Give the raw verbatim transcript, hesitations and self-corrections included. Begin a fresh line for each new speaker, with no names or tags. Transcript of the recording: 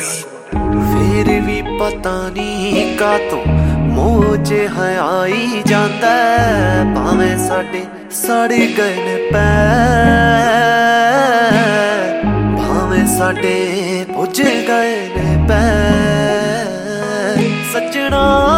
फिर भी पता नहीं कातों मूंह च हयाई जांदा भावें साडे सड़ गए ने पैर, भावें साडे भुज गए ने पैर। सजना